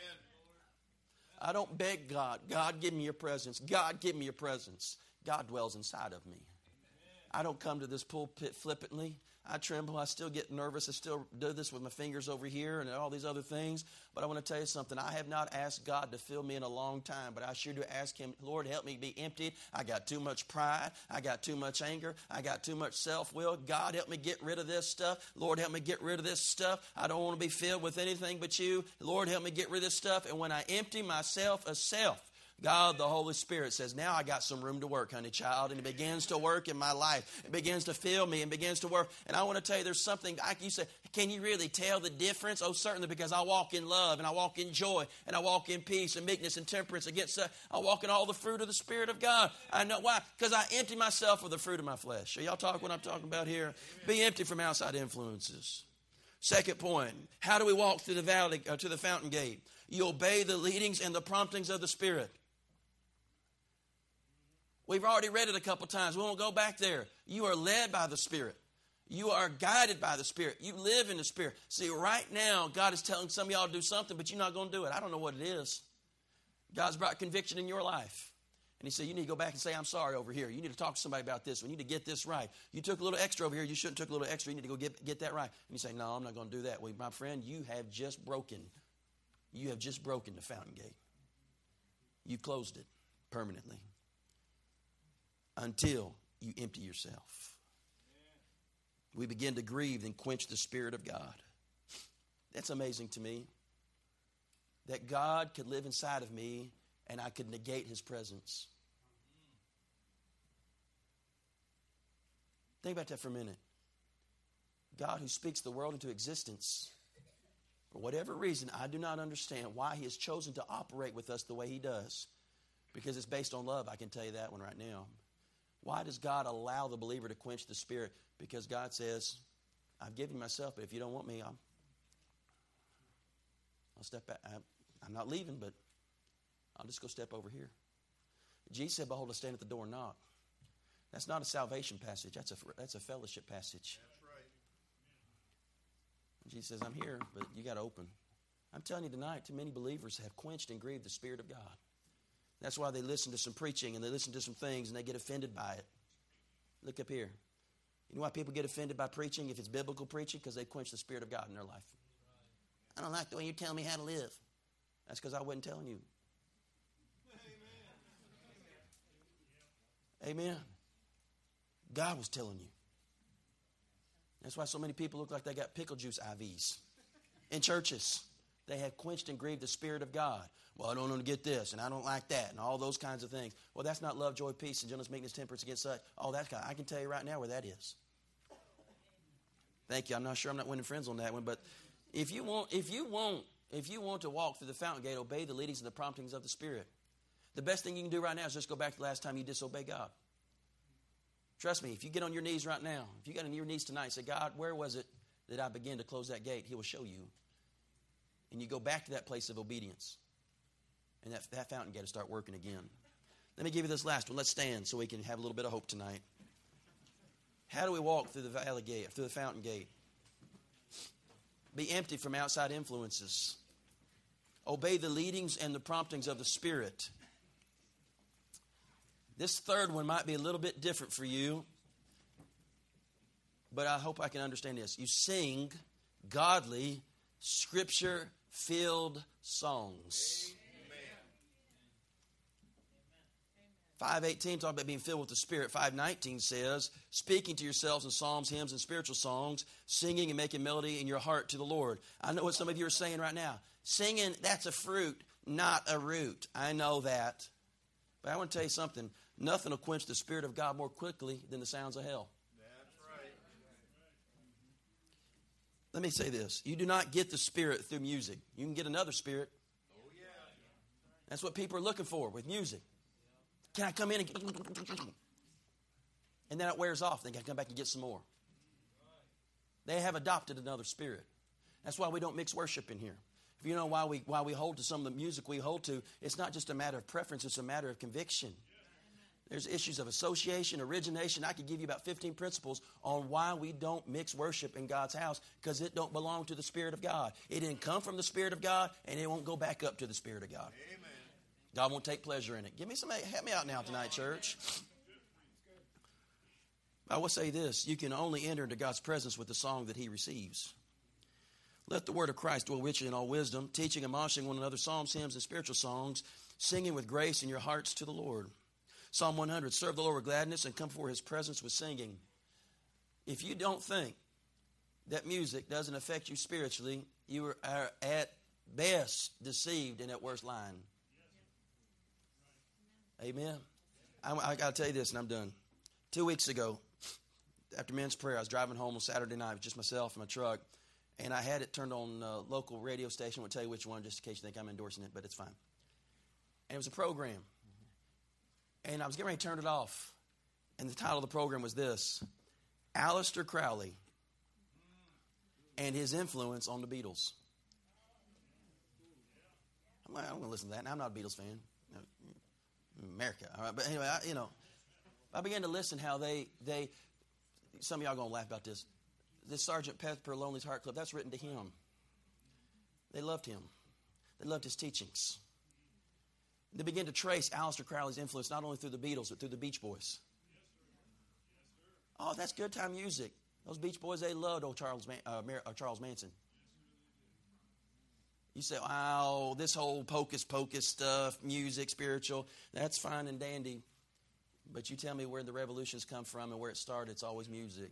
I don't beg God, God, give me your presence. God, give me your presence. God dwells inside of me. I don't come to this pulpit flippantly. I tremble. I still get nervous. I still do this with my fingers over here and all these other things. But I want to tell you something. I have not asked God to fill me in a long time, but I sure do ask Him, Lord, help me be emptied. I got too much pride. I got too much anger. I got too much self-will. God, help me get rid of this stuff. Lord, help me get rid of this stuff. I don't want to be filled with anything but you. Lord, help me get rid of this stuff. And when I empty myself of self, God, the Holy Spirit says, now I got some room to work, honey child. And it begins to work in my life. It begins to fill me and begins to work. And I want to tell you, there's something, you say, can you really tell the difference? Oh, certainly, because I walk in love and I walk in joy and I walk in peace and meekness and temperance. I walk in all the fruit of the Spirit of God. I know why? Because I empty myself of the fruit of my flesh. Are y'all talking what I'm talking about here? Amen. Be empty from outside influences. Second point, how do we walk through the valley to the fountain gate? You obey the leadings and the promptings of the Spirit. We've already read it a couple times. We won't go back there. You are led by the Spirit. You are guided by the Spirit. You live in the Spirit. See, right now, God is telling some of y'all to do something, but you're not going to do it. I don't know what it is. God's brought conviction in your life. And He said, you need to go back and say, I'm sorry over here. You need to talk to somebody about this. We need to get this right. You took a little extra over here. You shouldn't have took a little extra. You need to go get that right. And you say, no, I'm not going to do that. Well, my friend, you have just broken the fountain gate. You closed it permanently. Until you empty yourself. We begin to grieve and quench the Spirit of God. That's amazing to me. That God could live inside of me and I could negate His presence. Think about that for a minute. God who speaks the world into existence. For whatever reason, I do not understand why He has chosen to operate with us the way He does. Because it's based on love, I can tell you that one right now. Why does God allow the believer to quench the Spirit? Because God says, I've given myself, but if you don't want me, I'll step back. I'm not leaving, but I'll just go step over here. Jesus said, behold, I stand at the door and knock. That's not a salvation passage. That's a fellowship passage. That's right. And Jesus says, I'm here, but you got to open. I'm telling you tonight, too many believers have quenched and grieved the Spirit of God. That's why they listen to some preaching and they listen to some things and they get offended by it. Look up here. You know why people get offended by preaching if it's biblical preaching? Because they quench the Spirit of God in their life. I don't like the way you're telling me how to live. That's because I wasn't telling you. Amen. God was telling you. That's why so many people look like they got pickle juice IVs in churches. They have quenched and grieved the Spirit of God. Well, I don't want to get this, and I don't like that, and all those kinds of things. Well, that's not love, joy, peace, and gentleness, meekness, temperance against such. All that kind. I can tell you right now where that is. Thank you. I'm not sure I'm not winning friends on that one, but if you want to walk through the fountain gate, obey the leadings and the promptings of the Spirit. The best thing you can do right now is just go back to the last time you disobeyed God. Trust me, if you get on your knees right now, if you got on your knees tonight and say, God, where was it that I began to close that gate? He will show you. And you go back to that place of obedience. And that fountain gate will start working again. Let me give you this last one. Let's stand so we can have a little bit of hope tonight. How do we walk through the valley gate, through the fountain gate? Be empty from outside influences. Obey the leadings and the promptings of the Spirit. This third one might be a little bit different for you, but I hope I can understand this. You sing godly, Scripture-filled songs. 5:18 talks about being filled with the Spirit. 5:19 says, speaking to yourselves in psalms, hymns, and spiritual songs, singing and making melody in your heart to the Lord. I know what some of you are saying right now. Singing, that's a fruit, not a root. I know that. But I want to tell you something. Nothing will quench the Spirit of God more quickly than the sounds of hell. That's right. Let me say this. You do not get the Spirit through music. You can get another spirit. Oh, yeah. That's what people are looking for with music. Can I come in and then it wears off. They got to come back and get some more. They have adopted another spirit. That's why we don't mix worship in here. If you know why we hold to some of the music we hold to, it's not just a matter of preference, it's a matter of conviction. There's issues of association, origination. I could give you about 15 principles on why we don't mix worship in God's house, because it don't belong to the Spirit of God. It didn't come from the Spirit of God, and it won't go back up to the Spirit of God. Amen. God won't take pleasure in it. Help me out now tonight, church. I will say this. You can only enter into God's presence with the song that He receives. Let the word of Christ dwell richly in all wisdom, teaching and admonishing one another psalms, hymns, and spiritual songs, singing with grace in your hearts to the Lord. Psalm 100, serve the Lord with gladness and come before His presence with singing. If you don't think that music doesn't affect you spiritually, you are at best deceived in that worst line. Amen. I got to tell you this, and I'm done. 2 weeks ago, after men's prayer, I was driving home on Saturday night with just myself in my truck, and I had it turned on a local radio station. I won't tell you which one, just in case you think I'm endorsing it, but it's fine. And it was a program, and I was getting ready to turn it off, and the title of the program was this: Aleister Crowley and his influence on the Beatles. I'm going to listen to that, and I'm not a Beatles fan. America, all right. But anyway, I began to listen how they some of y'all are going to laugh about this. This Sgt. Pepper Lonely's Heart Club, that's written to him. They loved him. They loved his teachings. They began to trace Aleister Crowley's influence not only through the Beatles, but through the Beach Boys. Oh, that's good time music. Those Beach Boys, they loved old Charles Manson. You say, wow, this whole pocus stuff, music, spiritual, that's fine and dandy. But you tell me where the revolutions come from and where it started, it's always music.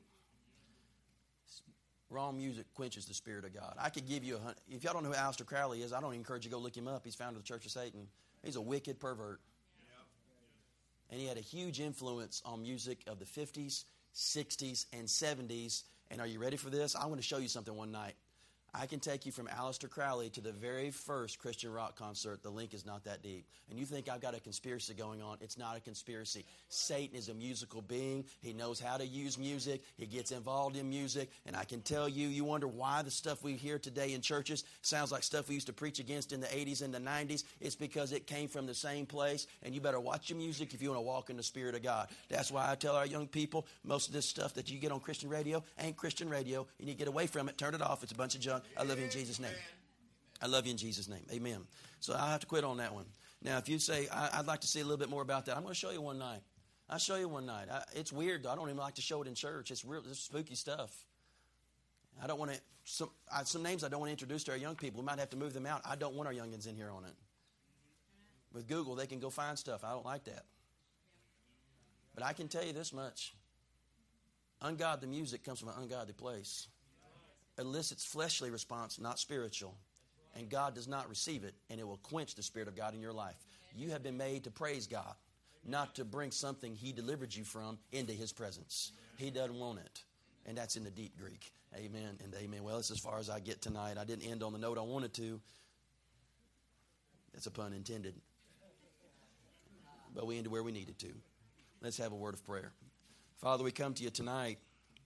Wrong music quenches the Spirit of God. I could give you if y'all don't know who Aleister Crowley is, I don't encourage you to go look him up. He's founder of the Church of Satan. He's a wicked pervert. And he had a huge influence on music of the 50s, 60s, and 70s. And are you ready for this? I want to show you something one night. I can take you from Aleister Crowley to the very first Christian rock concert. The link is not that deep. And you think I've got a conspiracy going on. It's not a conspiracy. Satan is a musical being. He knows how to use music. He gets involved in music. And I can tell you, you wonder why the stuff we hear today in churches sounds like stuff we used to preach against in the 80s and the 90s. It's because it came from the same place. And you better watch your music if you want to walk in the Spirit of God. That's why I tell our young people, most of this stuff that you get on Christian radio ain't Christian radio. You need to get away from it. Turn it off. It's a bunch of junk. I love you in Jesus' name. I love you in Jesus' name. Amen. So I'll have to quit on that one. Now, if you say, I'd like to see a little bit more about that, I'm going to show you one night. I'll show you one night. It's weird, though. I don't even like to show it in church. It's spooky stuff. I don't want to, some names I don't want to introduce to our young people. We might have to move them out. I don't want our youngins in here on it. With Google, they can go find stuff. I don't like that. But I can tell you this much. Ungodly music comes from an ungodly place. Elicits fleshly response, not spiritual. And God does not receive it, and it will quench the Spirit of God in your life. You have been made to praise God, not to bring something He delivered you from into His presence. He doesn't want it. And that's in the deep Greek. Amen and amen. Well, that's as far as I get tonight. I didn't end on the note I wanted to. That's a pun intended. But we ended where we needed to. Let's have a word of prayer. Father, we come to you tonight.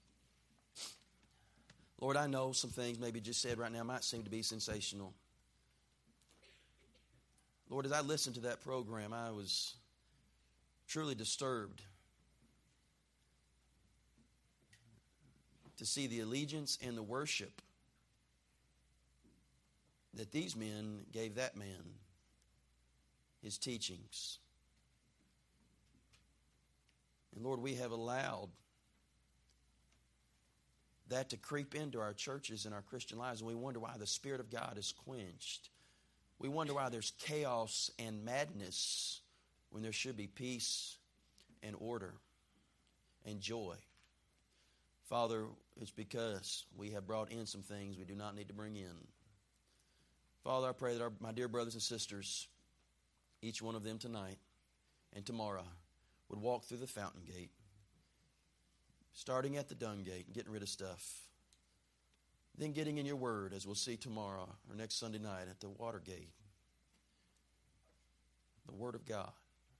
Lord, I know some things maybe just said right now might seem to be sensational. Lord, as I listened to that program, I was truly disturbed to see the allegiance and the worship that these men gave that man, his teachings. And Lord, we have allowed that to creep into our churches and our Christian lives, and we wonder why the Spirit of God is quenched. We wonder why there's chaos and madness when there should be peace and order and joy. Father, it's because we have brought in some things we do not need to bring in. Father, I pray that my dear brothers and sisters, each one of them tonight and tomorrow, would walk through the fountain gate, starting at the dung gate and getting rid of stuff. Then getting in your word, as we'll see tomorrow or next Sunday night at the water gate. The Word of God.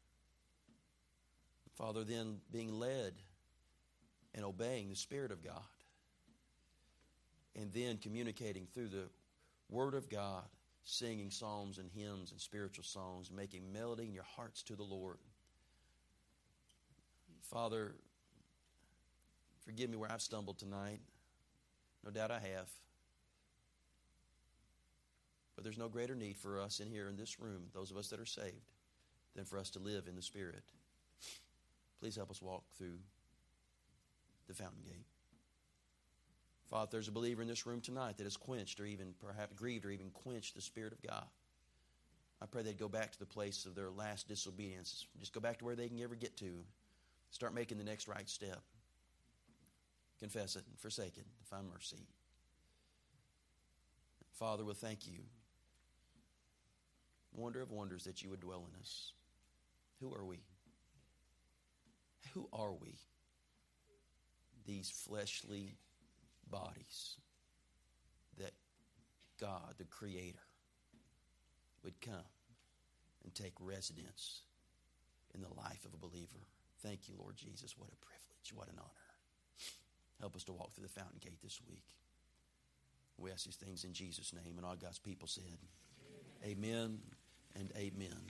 Father, then being led and obeying the Spirit of God. And then communicating through the Word of God, singing psalms and hymns and spiritual songs, making melody in your hearts to the Lord. Father, forgive me where I've stumbled tonight. No doubt I have. But there's no greater need for us in here in this room, those of us that are saved, than for us to live in the Spirit. Please help us walk through the fountain gate. Father, if there's a believer in this room tonight that has quenched or even perhaps grieved or even quenched the Spirit of God, I pray they'd go back to the place of their last disobedience. Just go back to where they can ever get to. Start making the next right step. Confess it and forsake it and find mercy. Father, we'll thank you. Wonder of wonders that you would dwell in us. Who are we? Who are we? These fleshly bodies that God, the Creator, would come and take residence in the life of a believer. Thank you, Lord Jesus. What a privilege. What an honor. Help us to walk through the fountain gate this week. We ask these things in Jesus' name. And all God's people said, amen and amen.